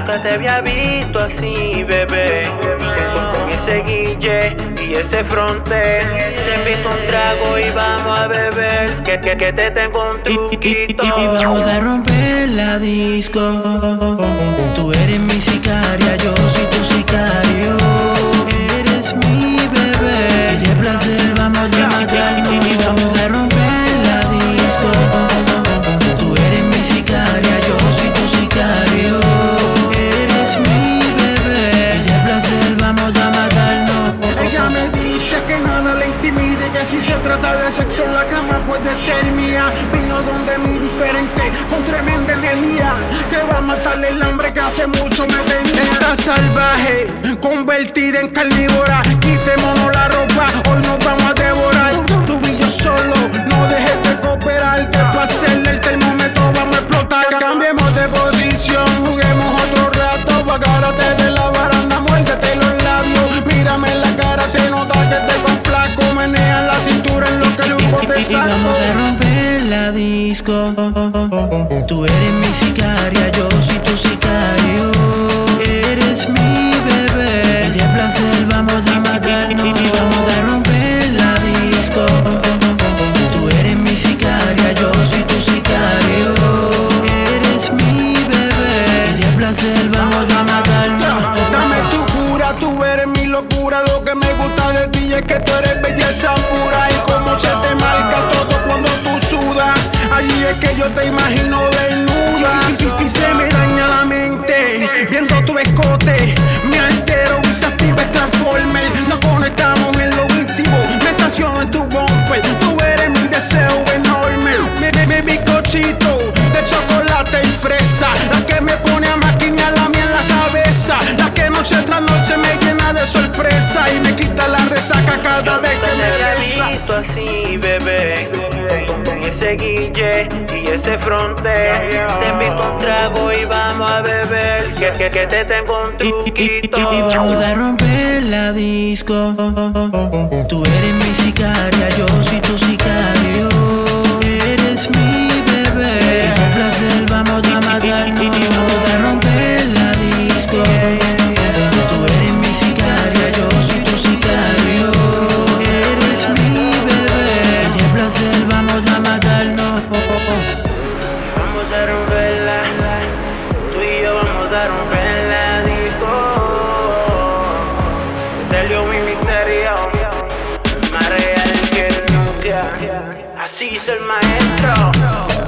nunca te había visto así, bebé. Con ese guille y ese fronte. Te invito un trago y vamos a beber. Que te tengo un truquito. Y vamos a romper la disco. Tú eres mi sicaria, yo soy tu sicario. Eres mi bebé. Y de placer vamos a matarnos. Y vamos a romper la disco. Tú eres mi sicaria, yo soy tu sicario. Eres mi bebé. Y de placer vamos a matarnos. Ella me dice que nada le intimide, que si se trata de sexo en la cama puede ser mía. Vino donde mí diferente, con tremenda energía, que va a matarle el hambre que hace mucho me tenía. Está salvaje, convertida en carnívora. Quitémonos la ropa, hoy nos vamos a devorar. Tú y yo solo, no dejes de cooperar. Que placer del termómetro vamos a explotar. Cambiemos de posición, juguemos otro rato. Agárrate de la baranda, muérdete los labios. Mírame en la cara, se nota que te complazco. Menea la cintura en lo que el humo te saco. Y vamos a romper la disco. Tú eres mi sicaria, yo soy tu sicario. Eres mi bebé. Y de placer vamos a matarnos. Y vamos a romper la disco. Tú eres mi sicaria, yo soy tu sicario. Eres mi bebé. Y de placer vamos a matarnos. Dame tu cura, tú eres mi locura. Lo que me gusta de ti es que tú eres belleza pura. Y cómo se te marca todo cuando tú sudas. Allí es que yo te imagino desnuda. Y se me daña la mente viendo tu escote. Me altero y se activa el transformer. Nos conectamos en lo íntimo. Me estaciono en tu bumper. Tú eres mi deseo enorme. Mi bizcochito de chocolate y fresa. La que me pone a maquinar la mía en la cabeza. La que noche tras noche me llena de sorpresa. Y me quita la resaca cada vez que me besa. Te visto así, bebé. Con ese guille y ese fronte. Te invito un trago y vamos a beber. Que te tengo un truquito. Y vamos a romper la disco. Tú eres mi sicaria, yo soy tu sicario. Eres mi bebé. Y de placer vamos a matarnos. Y vamos a romper la disco. Tú eres mi sicaria, yo soy tu sicario. Eres mi bebé. Y de placer vamos a matarnos. Vamos a romperla. Tú y yo vamos a romper la disco. Te dio mi misterio. Más real que nunca. Así es el maestro.